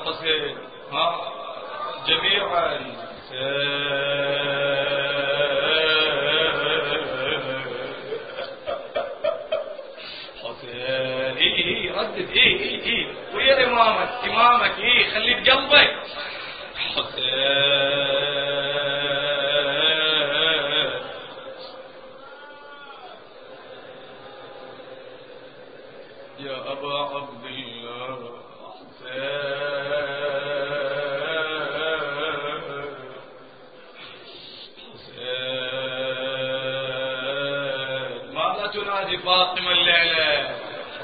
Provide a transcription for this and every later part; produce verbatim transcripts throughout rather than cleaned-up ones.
الحسين ها جميعا حسين اي ردد اي اي اي ويا امامك امامك اي خليه بقلبك حسين يا أبا عبد الله حسين ماذا تنادي فاطمة الليلة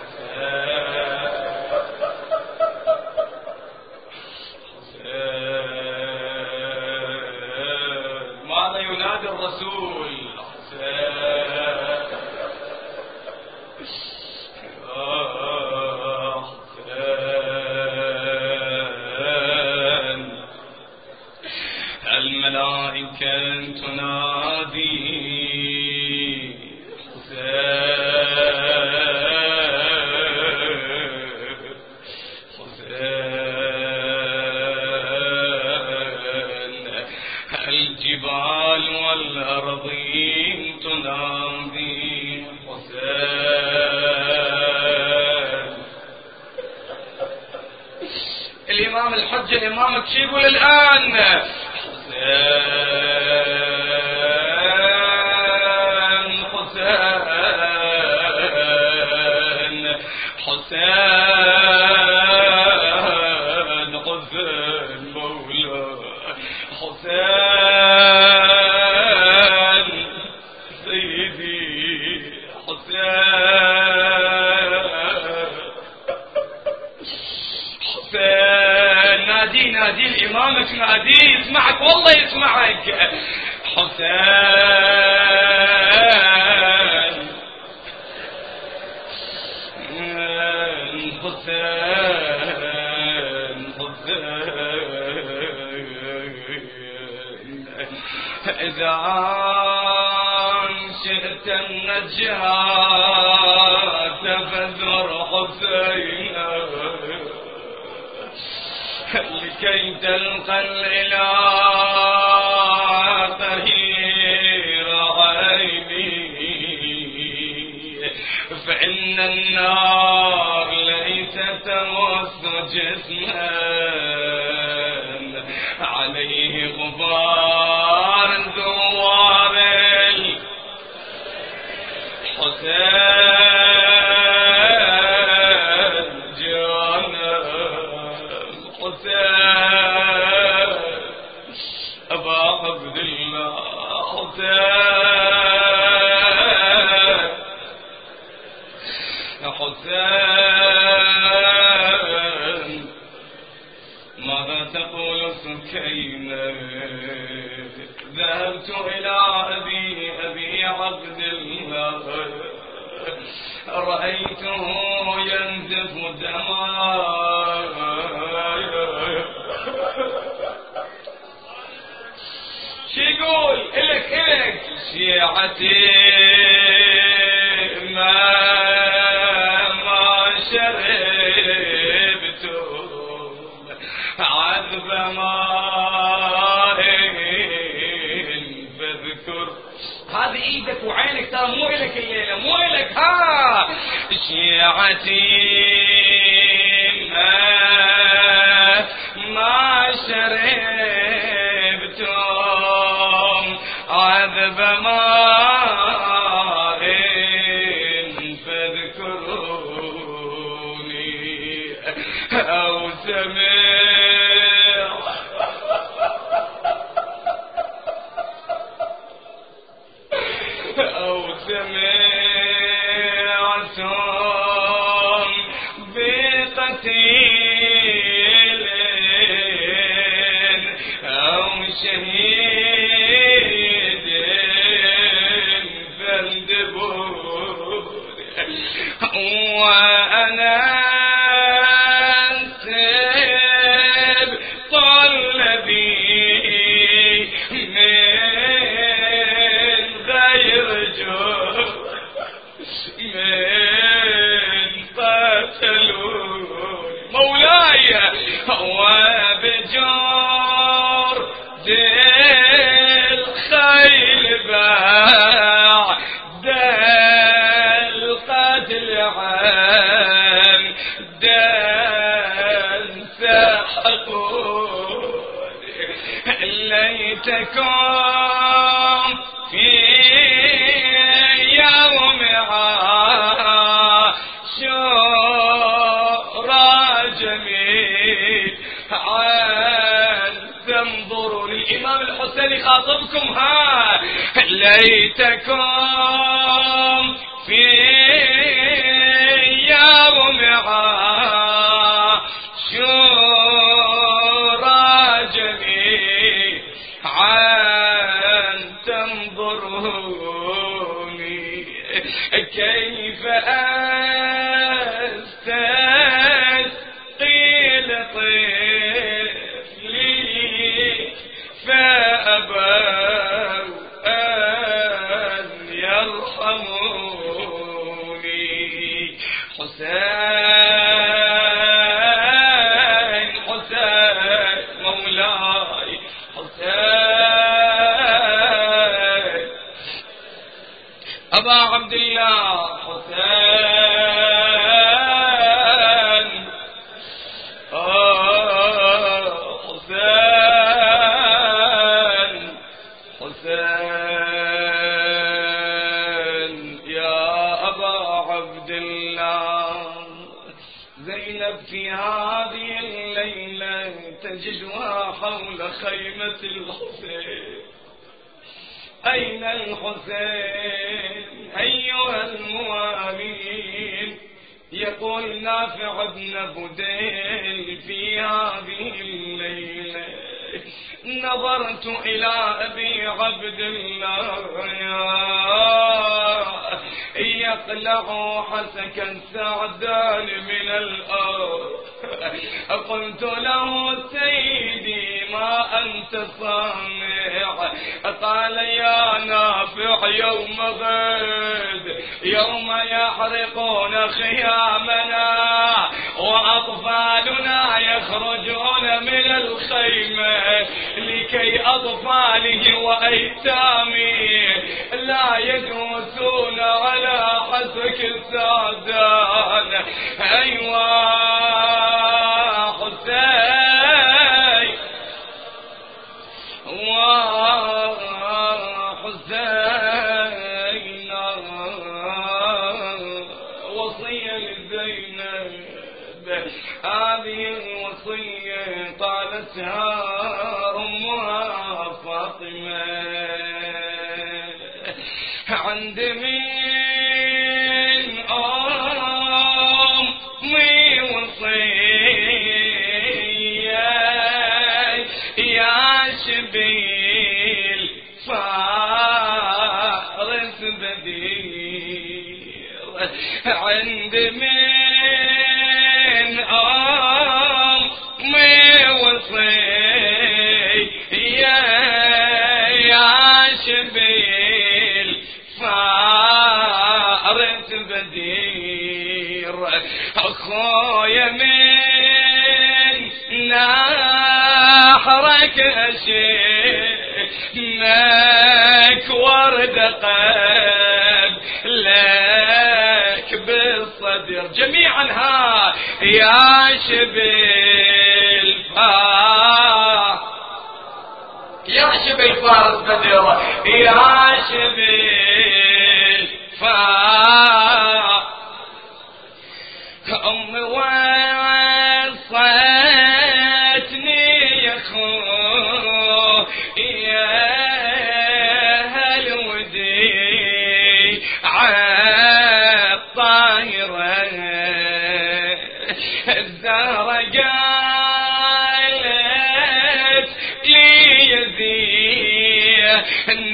حسين ماذا ينادي الرسول الملائكة تنادي حسين حسين الجبال والأرضين تنادي حسين الإمام الحجة الإمامك شو يقول الآن حسين حسين حسين مولا حسين سيدي حسين حسين نادي نادي الإمامك نادي يسمعك والله يسمعك حسين حسين حسين إذا شئت النجاة فاذكر حسينا لكي تلقى الإله طهير عيني فإن النار ليس تمس جسما عليه غبار ذوار حسين جانا حسين أبا عبد الله حسين حسين ماذا تقول سكينة ذهبت إلى أبي أبي عبد الله رأيته ينزف دماء شو يقول إلك إلك شيعتي ما ما شربت عذب ماء فاذكر هذه ايدك وعينك ترى مو إلك الليلة مو إلك ها شيعتي ما ما شربتم عذب ماء فاذكروني أو سمع أو سمعتم بقتيل أو شهيد بجور دل خيل باع دل قتل عن دل سحقوني ليتكم في يوم عاشوراء جميل عن تنظروا للإمام الحسين خاطبكم ها ليتكم في يوم عاشوراء جميل عن تنظروني كيف أستسقي لطفلي فأبوا أن يرحموني حسين حسين مولاي حسين أبا عبد الله حسين آه حسين حسين يا أبا عبد الله زينب في هذه الليلة تجدها حول خيمة الحسين أين الحسين أيها الموالين يقول نافع بن بديل في هذه الليلة نظرت إلى أبي عبد الله يقلع حسك السعدان من الأرض قلت له سيدي ما أنت صانع قال يا نافع يوم غد يوم يحرقون خيامنا وأطفالنا يخرجون من الخيمة لكي أطفاله وأيتامي لا يدوسون على حسك السعدان أيوة حسين وحسين وصية لزينب هذه الوصية قالتها أمها فاطمة عند من أمي وصية يا شبيل فارس بدير عند من أمي وصية يا شبيل فارس بدير أخويا من نحرك أشيمك ورد قب لك بالصدر جميعا ها يا شبيل فارس يا شبيل فارس بدر يا شبيل فارس أمي وصيتني يا خو يا هالودي عالطايرة الزهرة قالت لي يزيه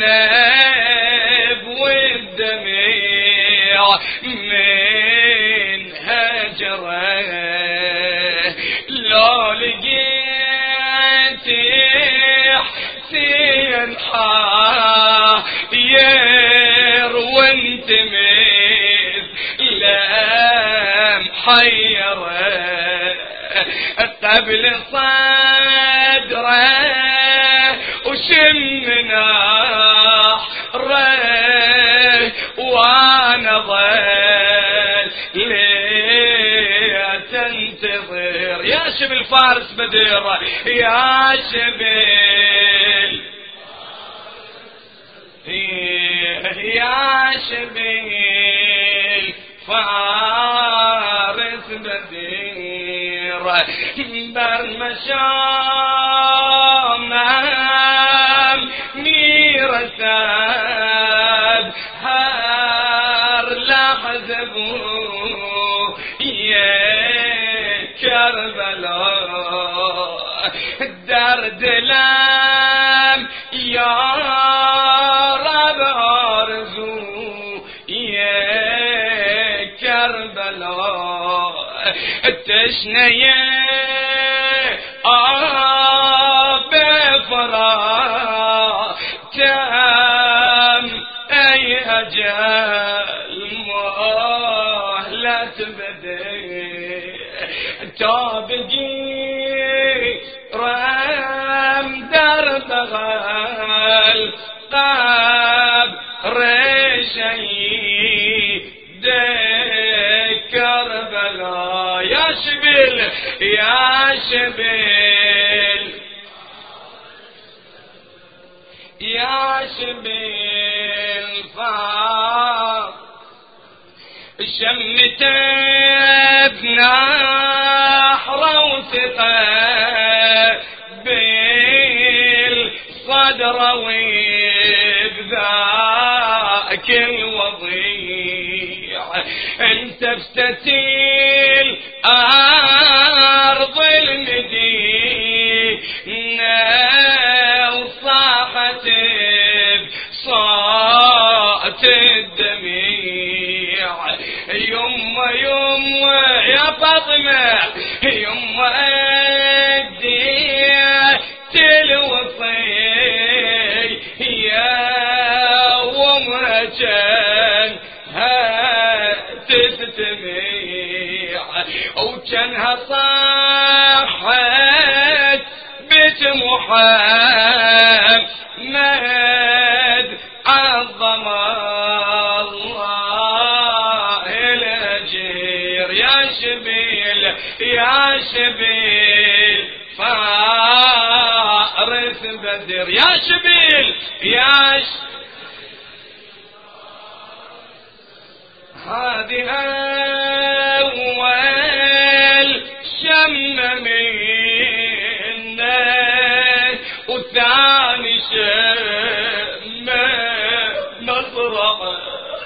النب والدميع من هجره لو لقيت حسين حاير وانت مثل محيره قبل صدره وشم نحره وانا ظل ليه تنتظر يا شبل فارس بدير يا شبل يا شبل فارس بدير برمشام مير ساب هار لحزبو يا كربلاء درد لام يا رب أرزو يا كربلاء تشنيه آب فرا كم أي أجل مهلة بدي تابقي رام درب غل قاب رشي دكر بلا يا شبل يا شبل يا شبل فا شمت بنحر وثقة بالصدر وبذاك الوضيع انت بستيل أرض المدينة وصاحت بصوت الدميع يما يما يا فاطمة يما أديت الوصي يا ومرجان تستميع وجنها صاحت بيت محمد عظم الله الأجير يا شبيل يا شبيل فارس بدر يا شبيل يا ش... هذه أول شم منا وثاني شم مصرعه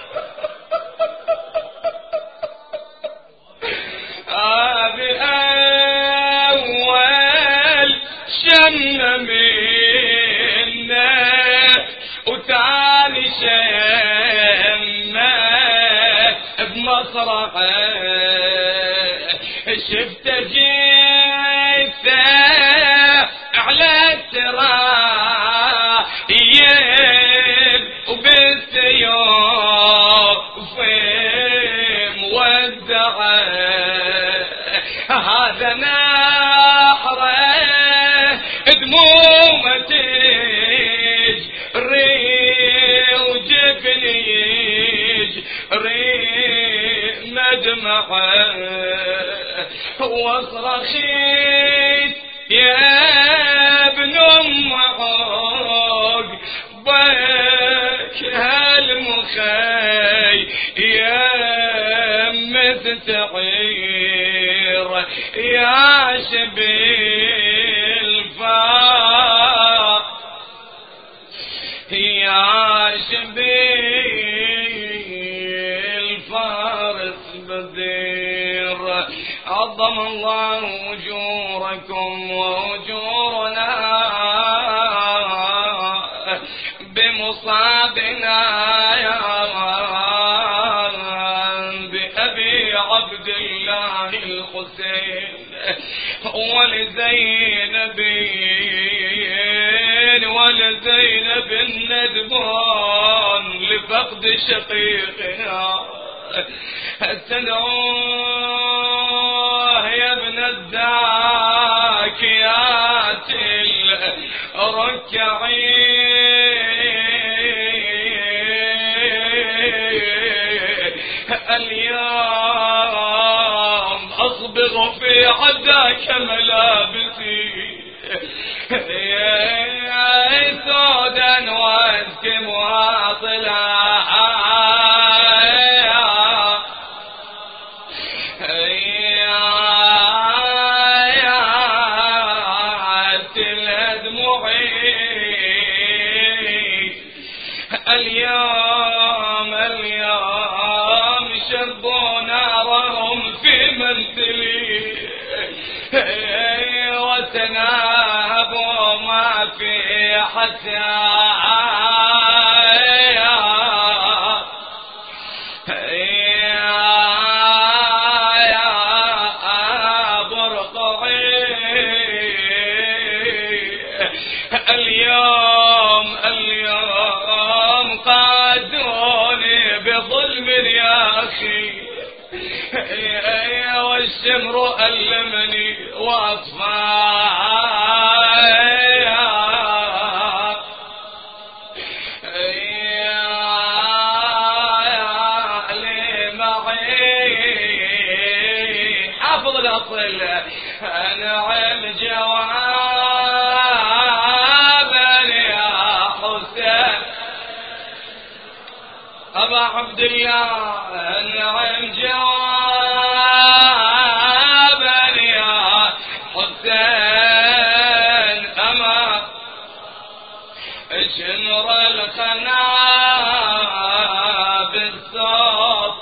هذه أول شم منا وثاني شم بمصرعه شفت جيثه على الترايب وبالسيوف مودعه هذا نحره دمومه تجري وجبني يجري مدمعه واصرخيت يا ابن ام عوق بك هالمخي يا مستعير يا شبيل فا يا شبيل فارس بدير عظم الله أجوركم وأجورنا بمصابنا يا بأبي عبد الله الحسين ولزينب ولزينب الندبان لفقد شقيقها تدعوه يا ابن الذاكيات الركعين اليوم أصبغ في عداك ملابسي سودا واسكمها طلعا اليوم اليوم شبوا نارهم في منزلي وتنابوا ما في حسايا برقعي اليوم اليوم قادوني بظلم يا أخي والشمر ألمني وأطفايا حافظ الأصل أنعم جوابا يا حسين أبا عبد الله أنعم جوابا يا حسين أما شمر الخنا بالصوت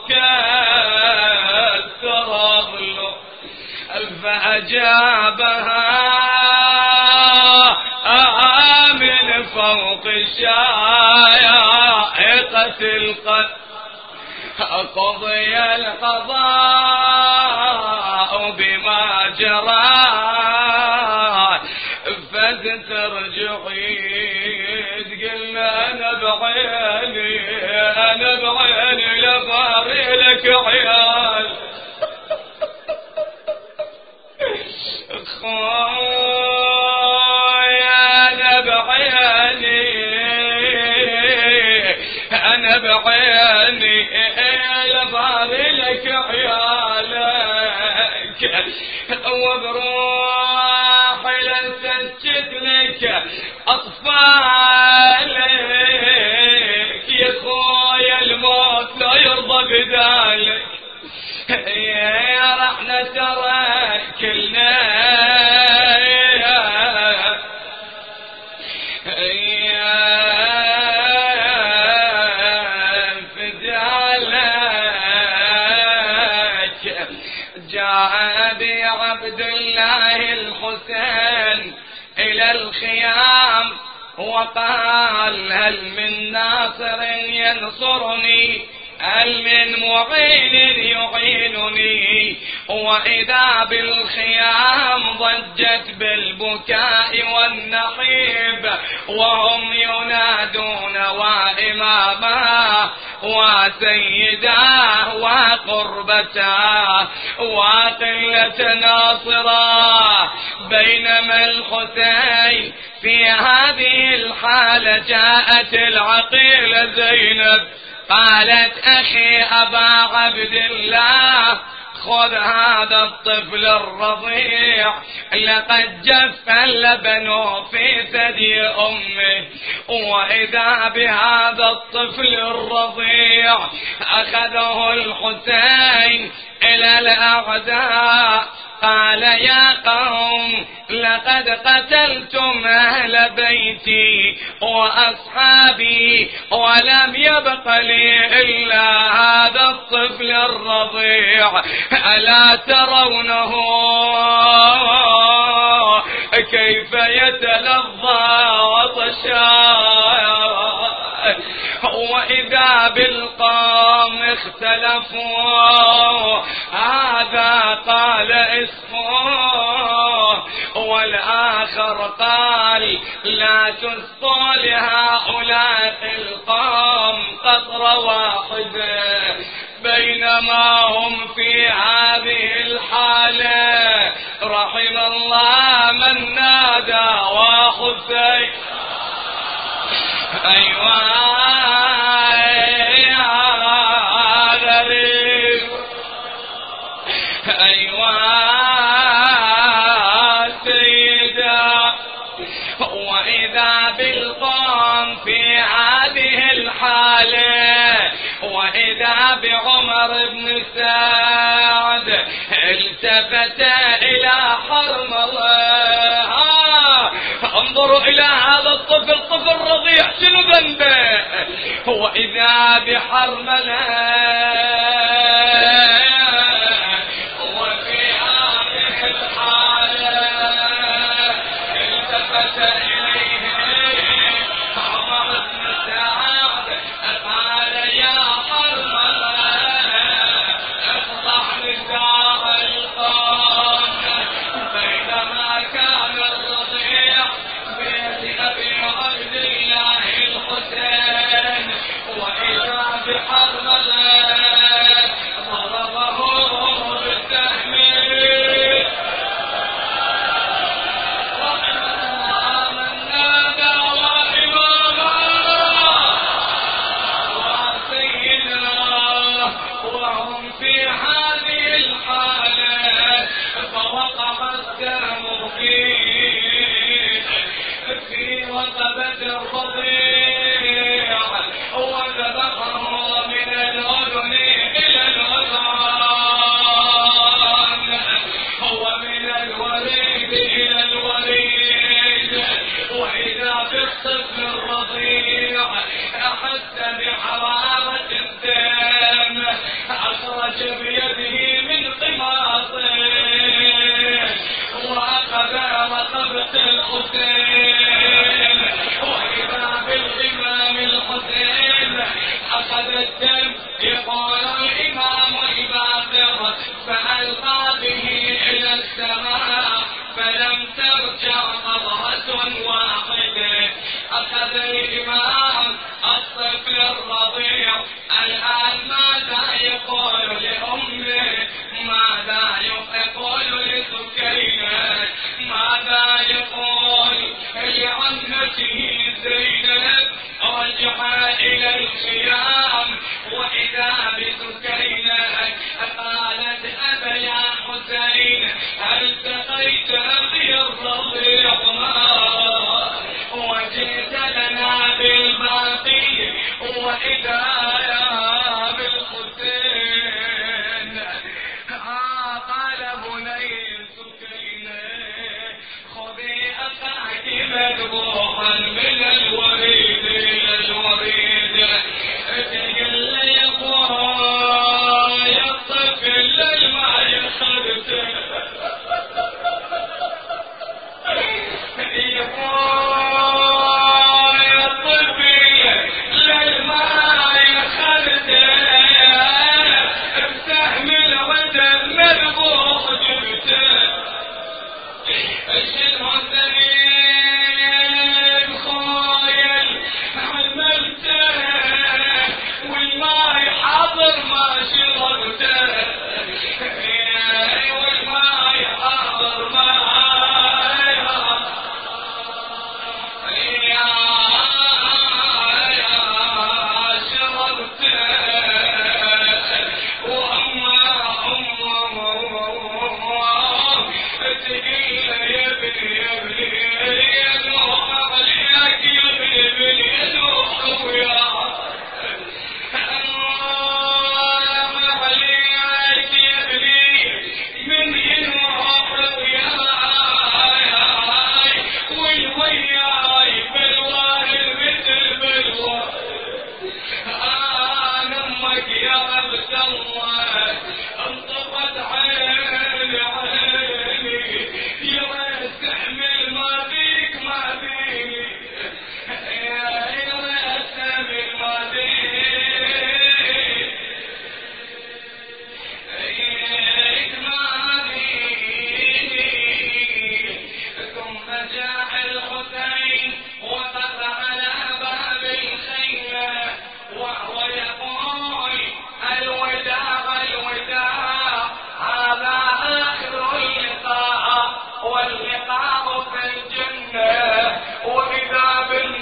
كالترضل فأجابها من فوق الشائقة القلب قضي القضاء بما جرى فترجعين قلنا أنا بعيني أنا بعيني لباري لك عيال خويا أنا بعيني أنا بعيني لباري لك عيالك وبروح لسجد لك أطفالك يا خويا الموت لا يرضى بدالك يا رحنا ترى كلنا فدالك جاء أبي عبد الله الحسين إلى الخيام وقال هل من ناصر ينصرني هل من معين يعينني وإذا بالخيام ضجت بالبكاء والنحيب وهم ينادون وإماما وسيدا وقربتا وقلة ناصرا بينما الحسين في هذه الحالة جاءت العقيلة زينب قالت أخي أبا عبد الله خذ هذا الطفل الرضيع لقد جف اللبن في ثدي أمه وإذا بهذا الطفل الرضيع أخذه الحسين إلى الأعداء قال يا قوم لقد قتلتم أهل بيتي وأصحابي ولم يبق لي إلا هذا الطفل الرضيع ألا ترونه كيف يتلظى وطشا وإذا بالقوم اختلفوا هذا قال اسمه والآخر قال لا تسقوا لهؤلاء القوم قطرة واحدة بين بينما هم في هذه الحالة رحم الله من نادى وحسين أيوة يا غريب أيوة سيدا. وإذا بالقوم في هذه الحالة وإذا بعمر بن سعد التفت إلى حرملة. انظروا إلى هذا الطفل، طفل رضيع شنو ذنبه؟ وإذا بحرملة وفي هذه الحالة التفت إليه عمر بن سعد قال يا حرملة اصلح نساء القوم. بينما كان الرضيع بيد أبي عبد الله الحسين وإذا بحرملة ضربه بالسهم. رحم الله من نادى وإماما وسيدنا. وهم في هذه الحالة فوقع السهم فيه في رقبة الرضيع وذبحه من الأذن إلى الأذان ومن الوريد إلى الوريد. وإذا بالطفل الرضيع أحس بحرارة الدم أخرج بيده من قماطه وأخذ رقبة الحسين. وإذا بالإمام الحسين أخذ الدم يقول الإمام الباقر فألقى به إلى السماء فلم ترجع قطرة واحدة. أخذ الإمام الطفل الرضيع الآن ماذا يقول لأمه؟ ماذا يقول لسكينة؟ ماذا يقول لعمته زينب؟ رجع إلى الخيام وإذا بسكينة قالت أبا يا حسين هل سقيت أبي الرضيع وجئت لنا بالباقي وإذا بالحسين. آه قال بني سكينة خذي أخاك مذبوحا من الوريد إلى الوريد تقل يقول يا الطفل للماء يخدته يقول يا الطفل للماء يخدته بسهم العدل مذبوح جبته. الشيخ السليم خايل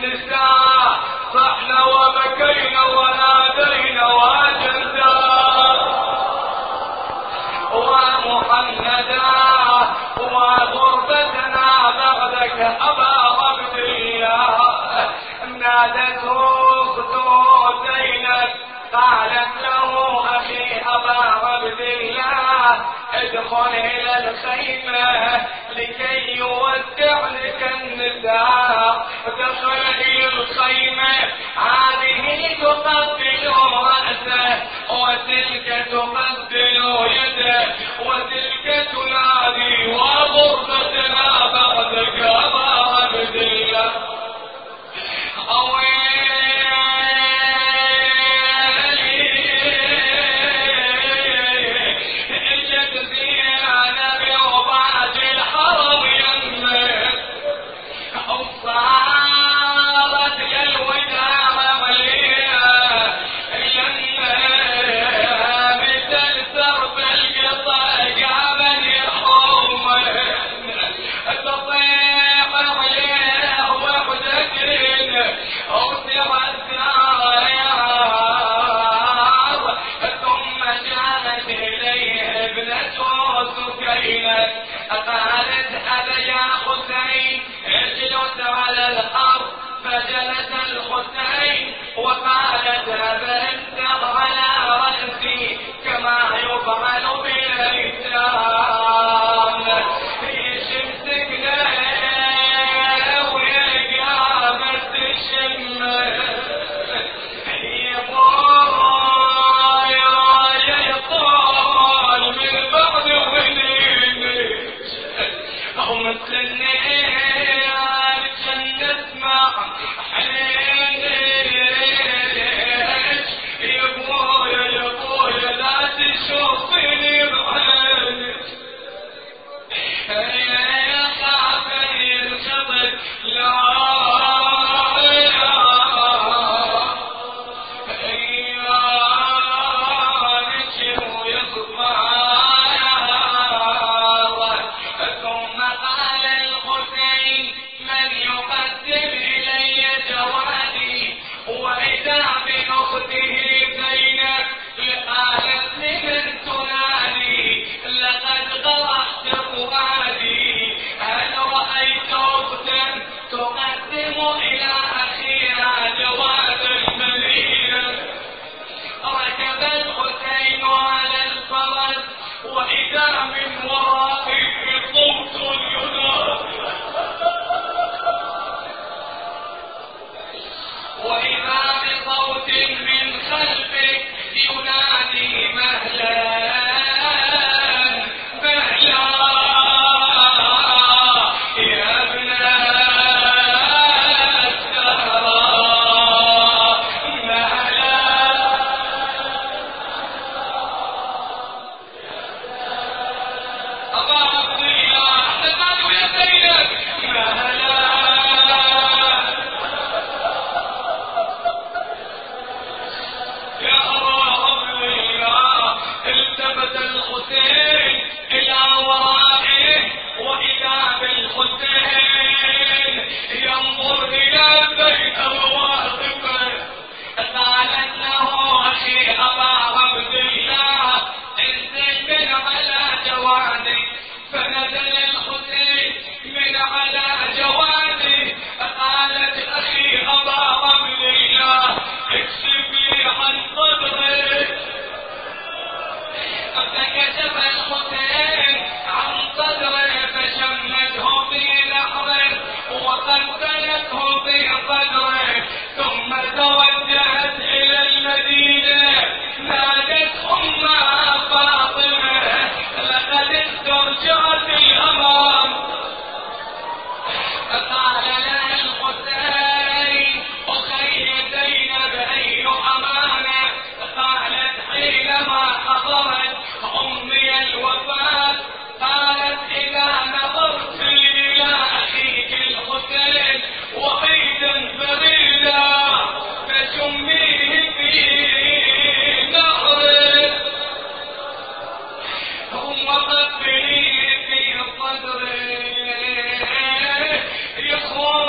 النساء صحنا وبكينا ونادينا وجدا ومحمدا وغربتنا بعدك أبا عبد الله. نادته أخته زينب قالت له أخي أبا عبد الله ادخل إلى الخيمة لكي يودع لك النساء. دخل إلى الخيمة هذه تقبل رأسه وتلك تقبل يده وتلك تنادي وغربتنا بعدك أبا عبد الله. قالت هذا يا حسين اجلس على الأرض فجلس الحسين وقالت هذا انتظ على رأسي كما يفعل بالأيتام. يشمسكنا ويا قامت الشمة يطال يطال من بعد ونين أو مثلني عشان نسمع حنينك يا ابويا يا ابويا لا تشوفني بعينك يا خافني الخبر لا وقبلي في صدري يخوض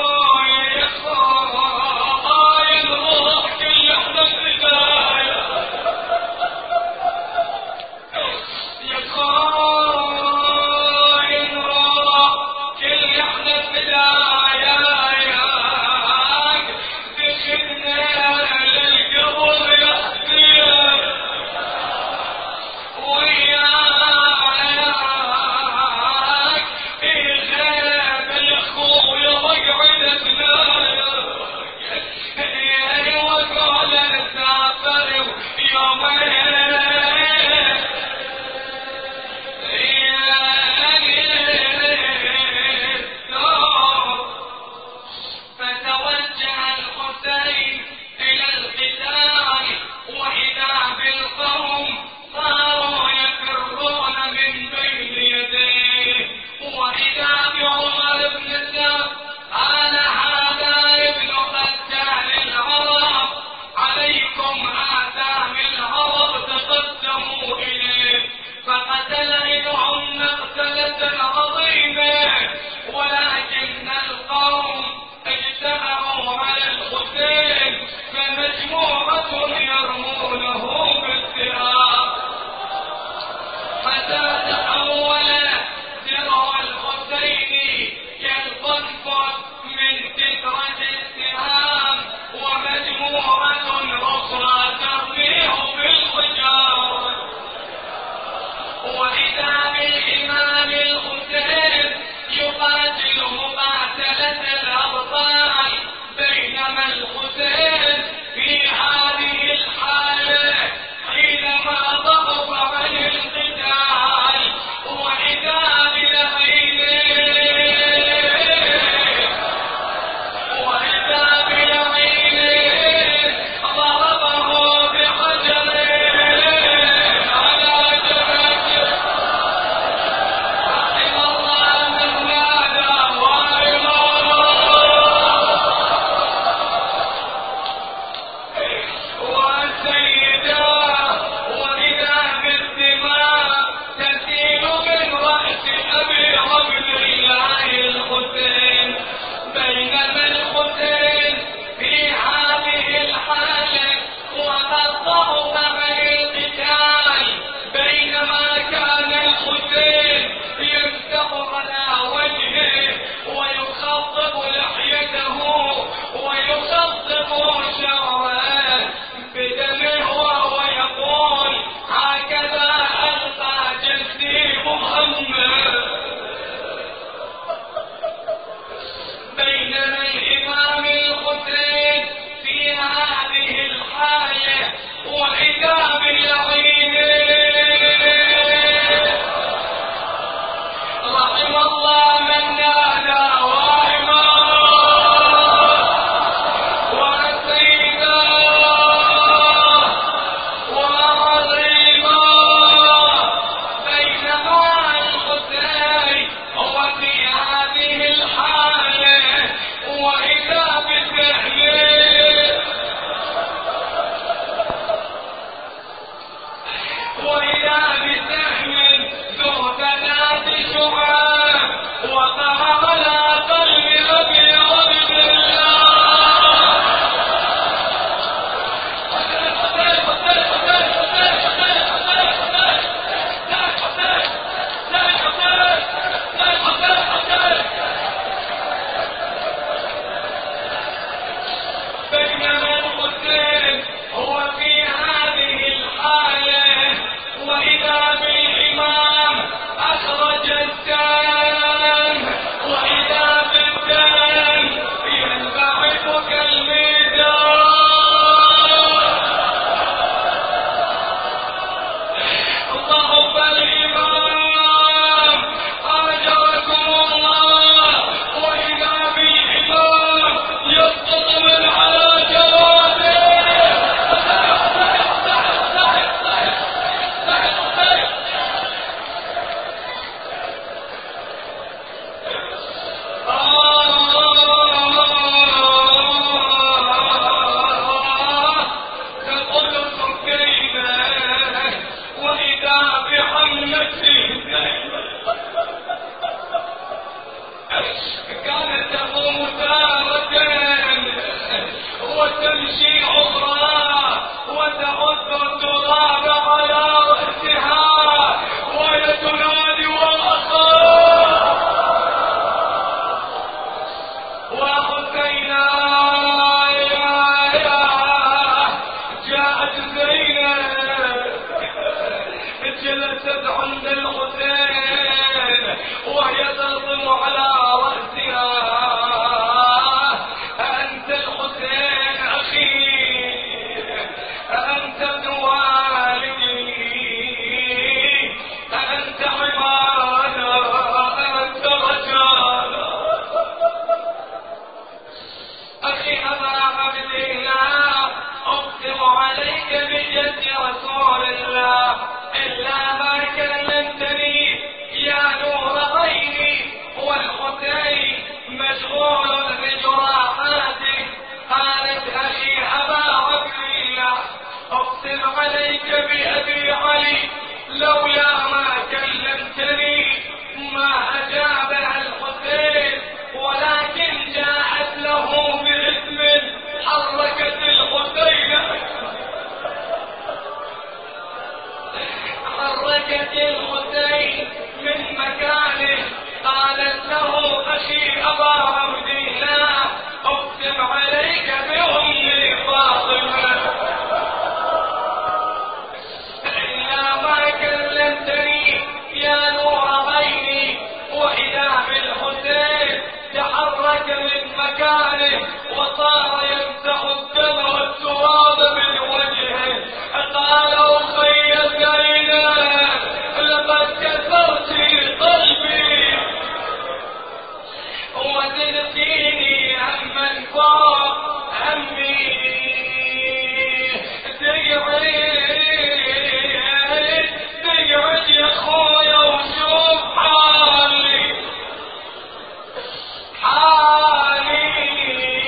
حالي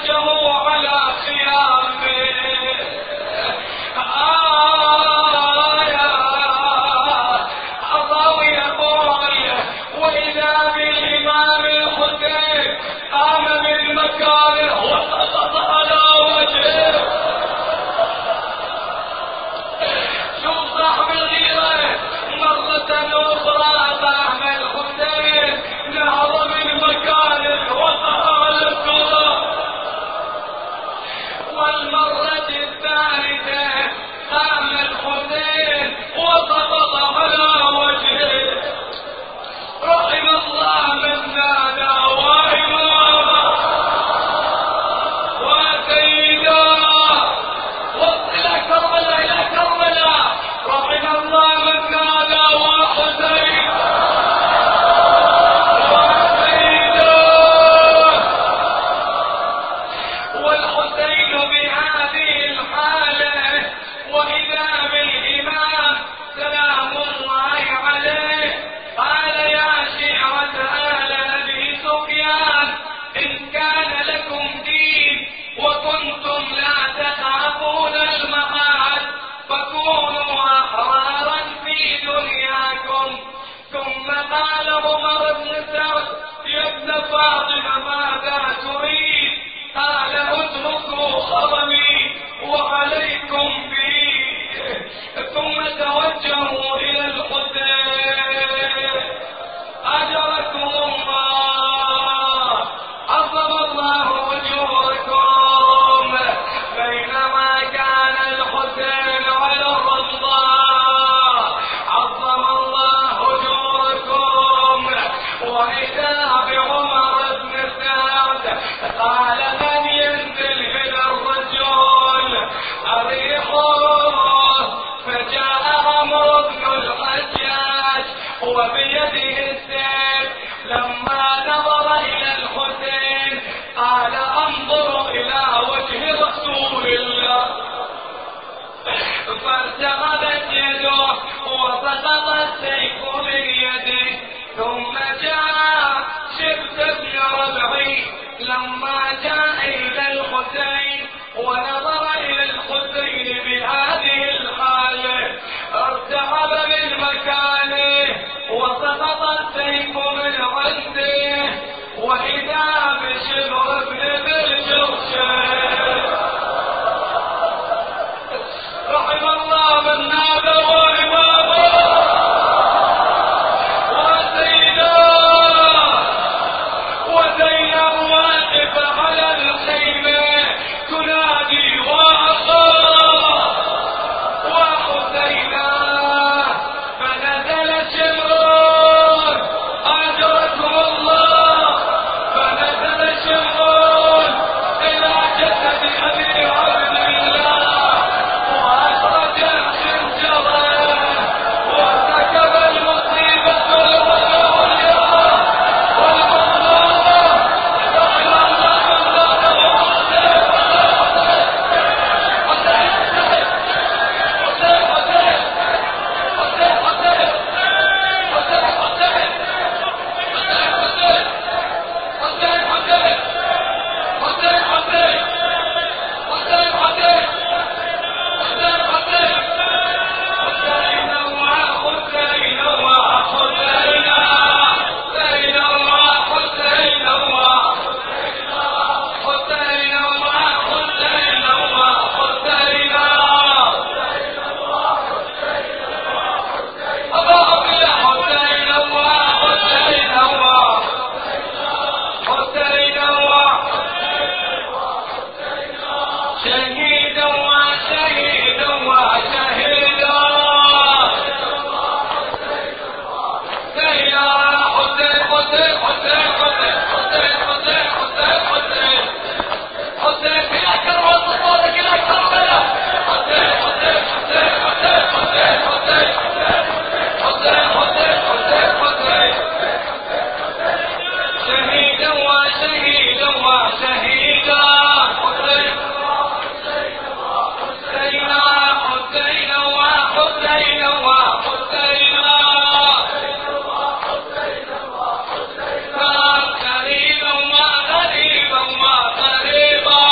توجهوا على خيامه. آه يا الله يقول وإذا بالإمام الحسين قام من مكانه وسقط على وجهه. شوف صاحب الغيرة مرة أخرى قام الحسين نهض من مكانه وقع على التراب. والمرة الثالثة قام الحسين وسقط على وجهه. رحم الله من نادى وإماما وسيدا إلى كربلاء إلى كربلاء. رحم الله من نادى وحسين وسيدا. والحسين بهذه الحالة وإذا بالإمام سلام الله عليه قال يا شيعة آل أبي سفيان إن كان لكم دين وكنتم لا تخافون المعاد فكونوا أحرارا في دنياكم. ثم قال عمر بن سعد يا ابن فاطمة ماذا تريد؟ قال اتركوا خرمي وعليكم بي. ثم توجهوا إلى الحسين أجركم الله عظم الله أجوركم. بينما كان الحسين على الرضا عظم الله أجوركم. وإذا بعمر بن سعد قال من ينزل إلى الرجل أريحه. فجاء عمرو بن الحجاج وبيده السيف. لما نظر إلى الحسين قال انظر إلى وجه رسول الله. فارتقبت يده وسقط السيف من يده. ثم جاء شبت بن ربعي لما جاء إلى الحسين ونظر إلى الحسين بهذه الحالة ارتعب من مكانه وسقط السيف من عنده. وإذا بشبر بن بالجرشين رحم الله من نادى وإمامه وسيدا وزينب واقفة على الخيمة تنادي وأخاه وحسينا. فنزل شمرون أجركم الله. فنزل شمرون إلى جسد أبي عبد الله وأخرج الخنجر وارتكب المصيبة العليا والمظلومة. رحم الله من نادى وحسين حسين حسين حسين حسين حسين حسين حسين حسين حسين حسين حسين حسين حسين حسين حسين حسين حسين وحسين وحسين حسين وحسين وحسين وحسين وحسين. اللهم يا حسين وحسين وحسين شهيدا وشهيدا وشهيدا. سيدنا حسين حسين حسين حسين حسين حسين حسين حسين حسين إلى كربلاء صوتك إلى كربلاء. حسين حسين حسين حسين حسين حسين حسين حسين حسين حسين شهيدا وشهيدا وشهيدا. حسين حسين حسين وحسين وحسين كان قريبا وغريبا وقريبا.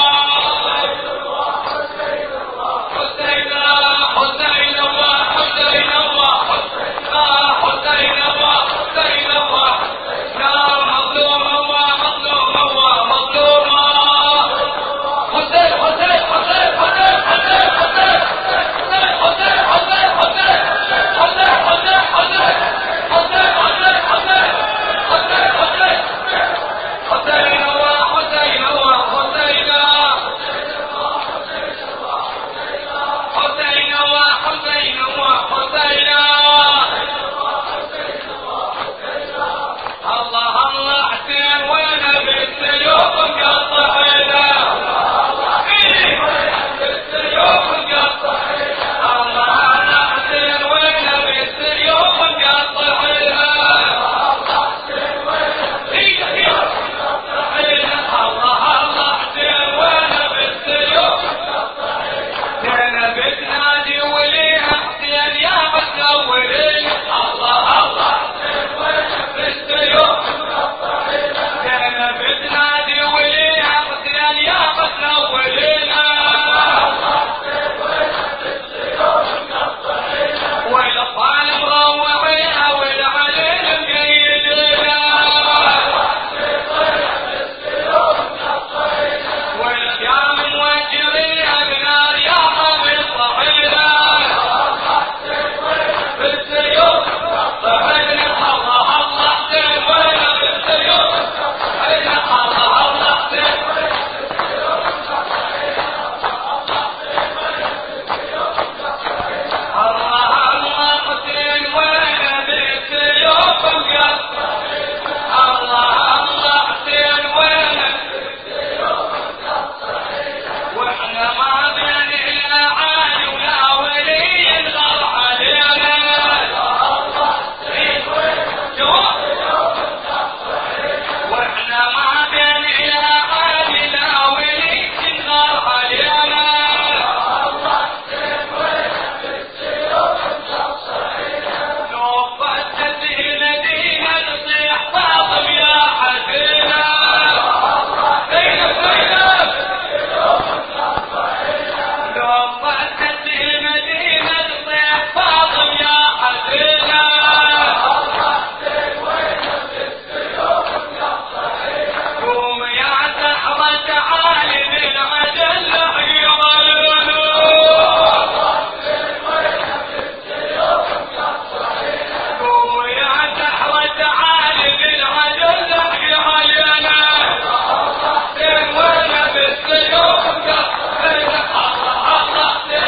الله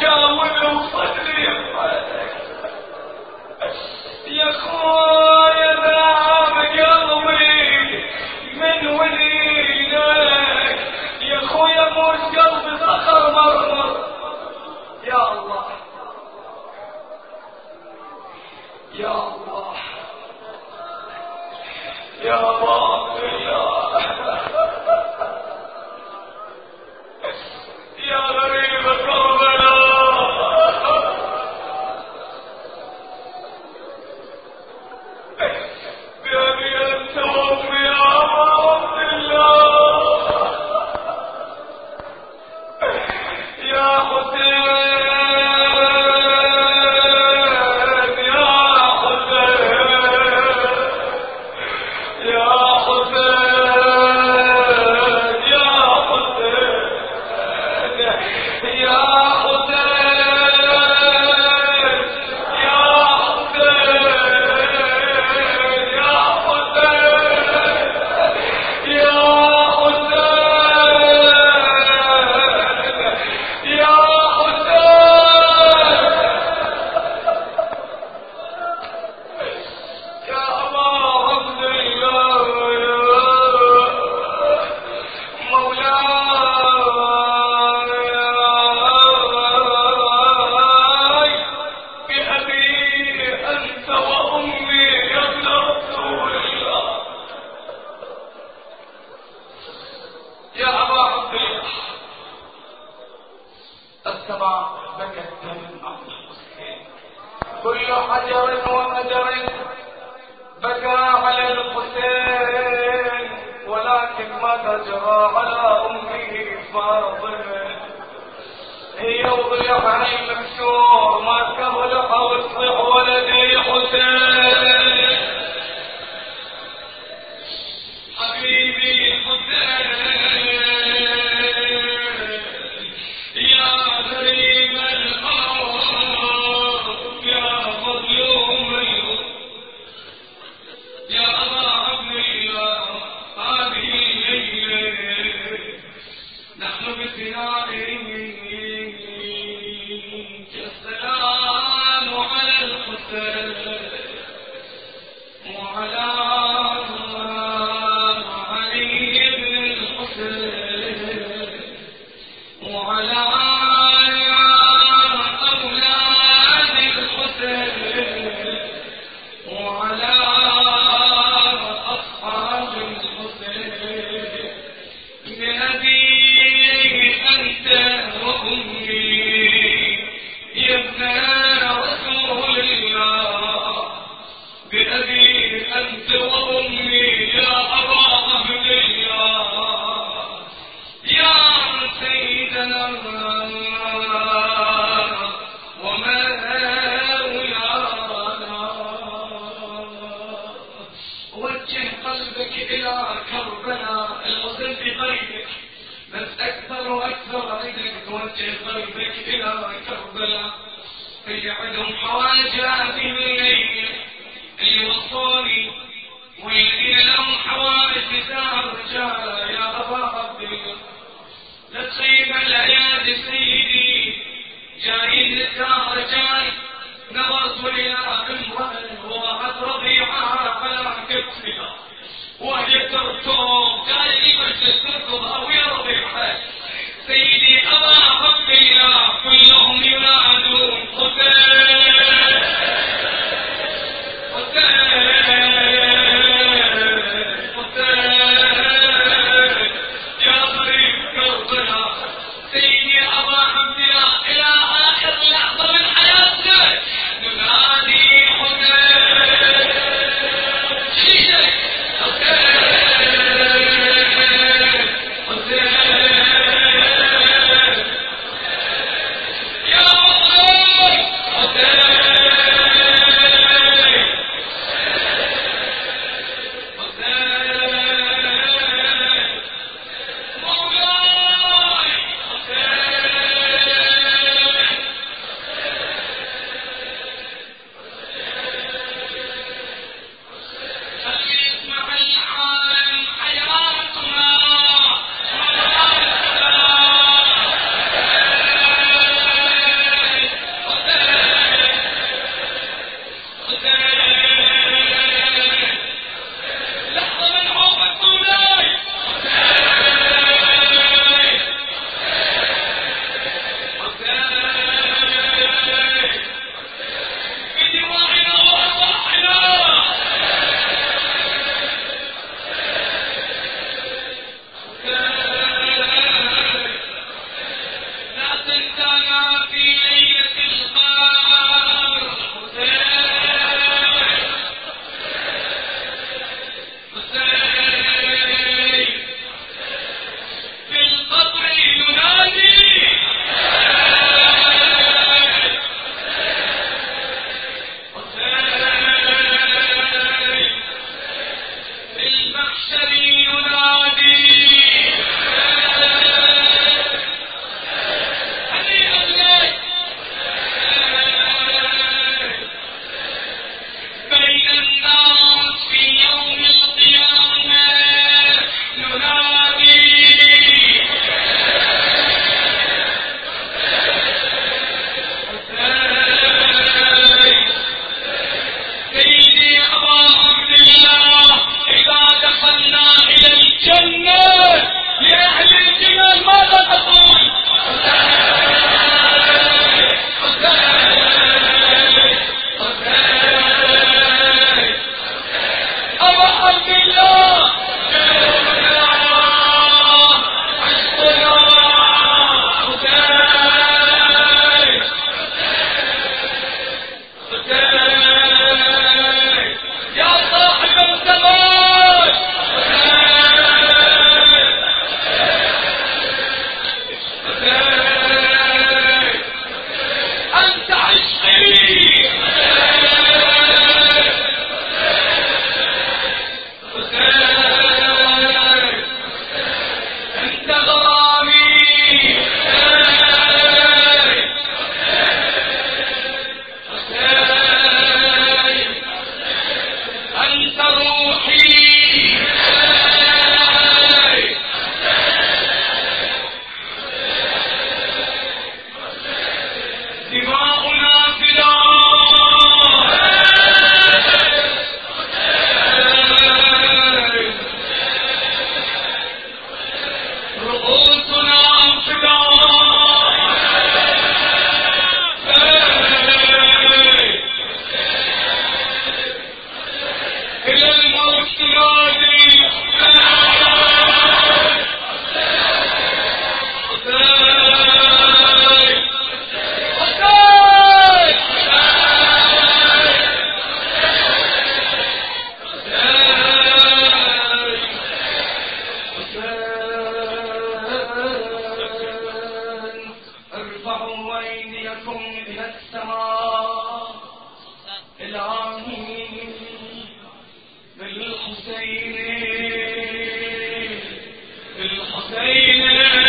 قلبي وصدري يا خويا ذاب قلبي من وليدك يا خويا موت قلبي صخر مرمر يا الله يا الله يا باطل يا غريب كربلاء بأبي أنت وأمي يا عبد الله يا حسين كل حجر ومدر بكى على الحسين ولكن ماذا جرى على أمه فاطمة هي وضلعها المكسور ما كبلها وتصيح ولدي حسين حبيبي حسين يا غريب الأرض يا مظلوم يا أبا عبد الله هذه الليلة نحن بثيابه السلام على الحسين وعلى علي بن الحسين وعلى أولاد الحسين وعلى أصحاب الحسين بأبي أنت وأمي يا ابن رسول الله بأبي أنت وأمي يا أبا عبد الله يا سيدنا وجه قلبك إلى كربلاء الحزن في قلبك بس أكثر وأكثر عندك توجه قلبك إلى كربلاء اللي عندهم حوائج هذه الليلة اللي وصوني والذين لهم حوائج نساء الرجال يا أبا عبد الله لا تخيب العياد سيدي جايين نساء رجال نظرت إلى امرأة وضعت رضيعها على كتفها وهي تركض قال لي مجلس تركض أو يا رضيعها سيدي أبا عبد الله كلهم ينادون حسين حسين حسين يا غريب كربلاء سيدي أبا عبد الله إلى آخر لحظة من حياتك ننادي حسين شيشك حسين حسين يا حسين حسين حسين مولاي حسين أرفعكم إلى السماء إلهي بالحسين بالحسين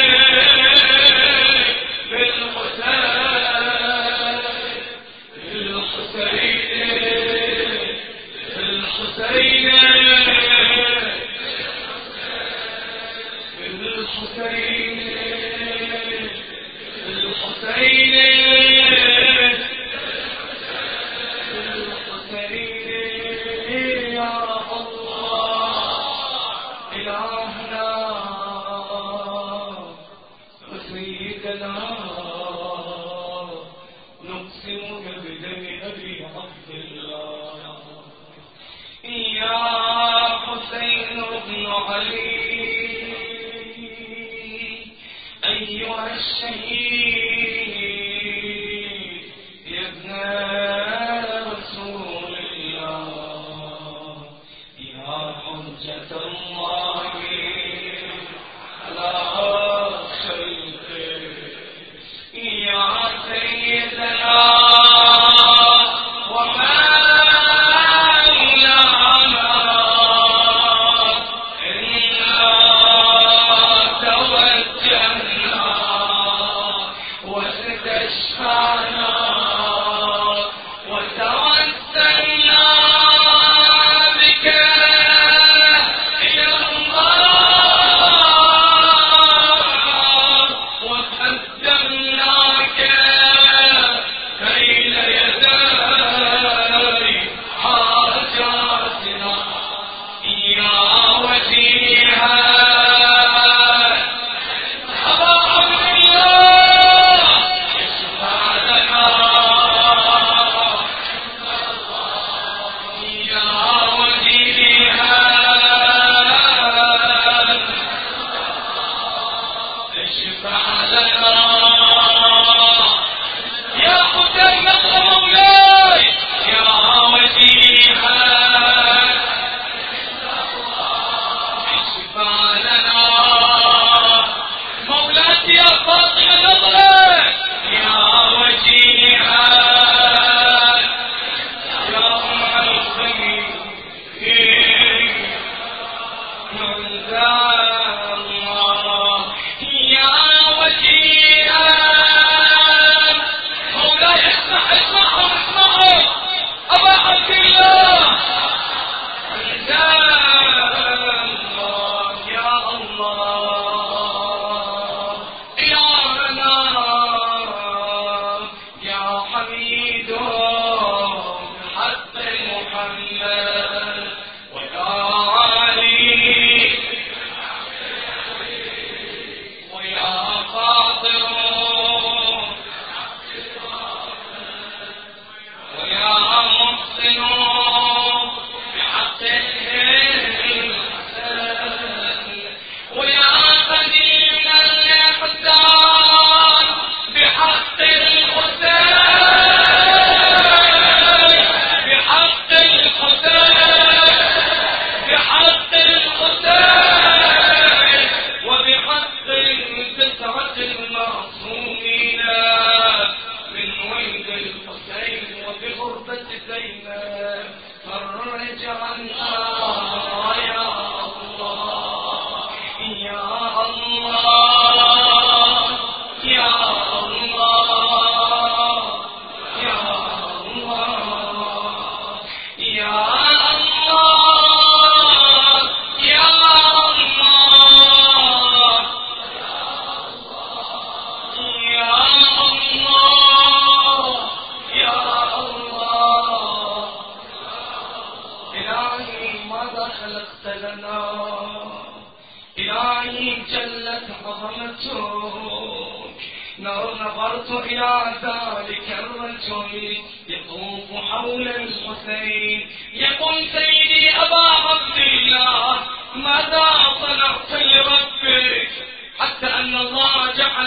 نظرت إلى ذلك الرجل يطوف حول الحسين يقول سيدي أبا عبد الله ماذا صنعت لربك حتى أن الله جعل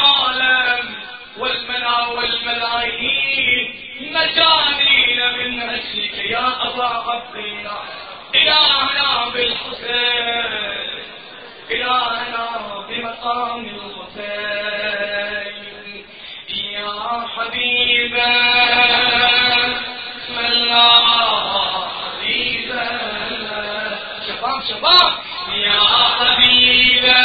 العالم والملا والملايين مجانين من أجلك يا أبا عبد الله. إلهنا بالحسين، إلهنا بمقام الحسين، يا حبيب حبيبا بسم الله حبيبا شباب شباب يا حبيبا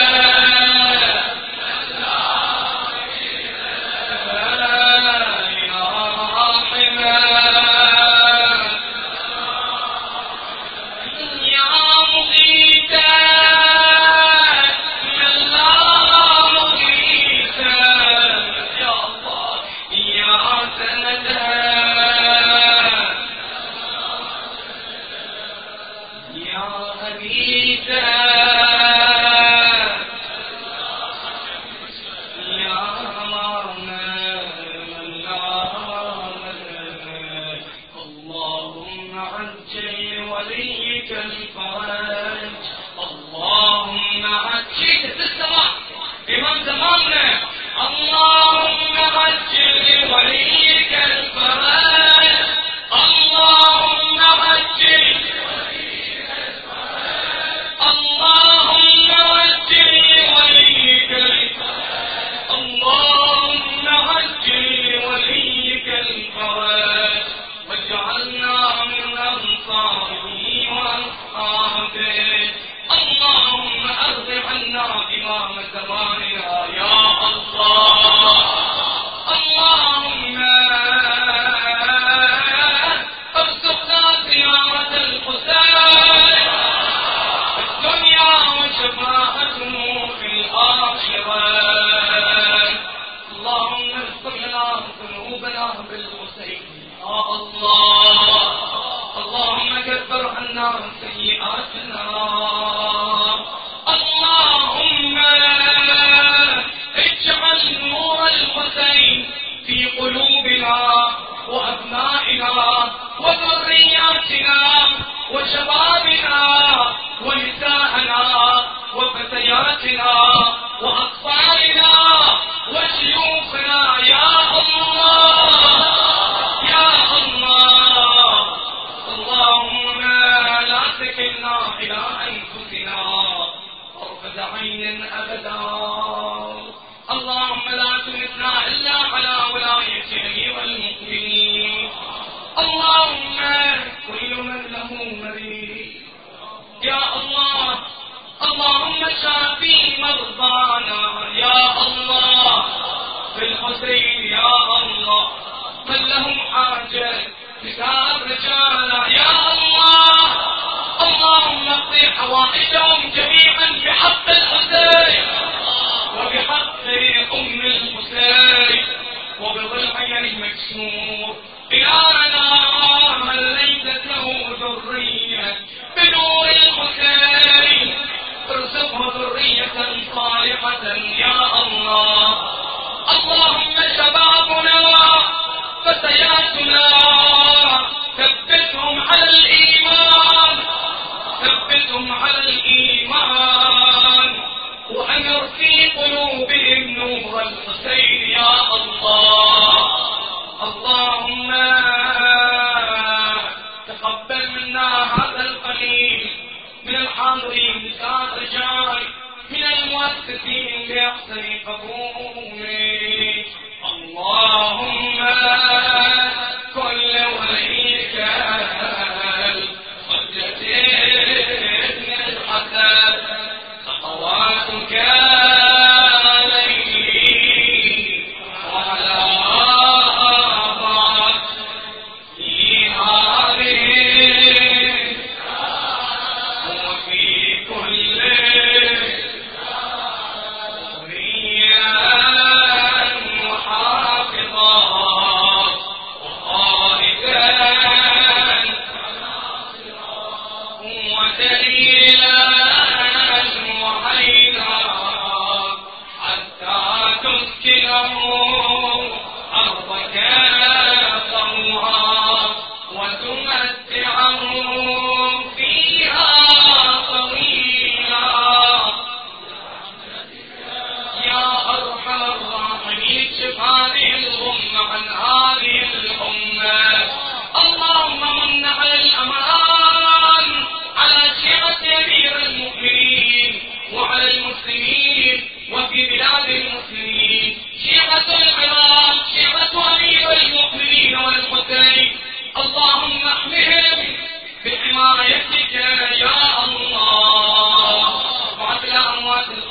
المسلمين شيعة العراق شيعة أمير المؤمنين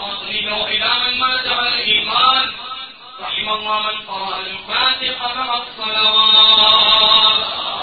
الخاطرين وإلى من مات على الإيمان. رحم الله من قرأ الفاتحة مع الصلوات.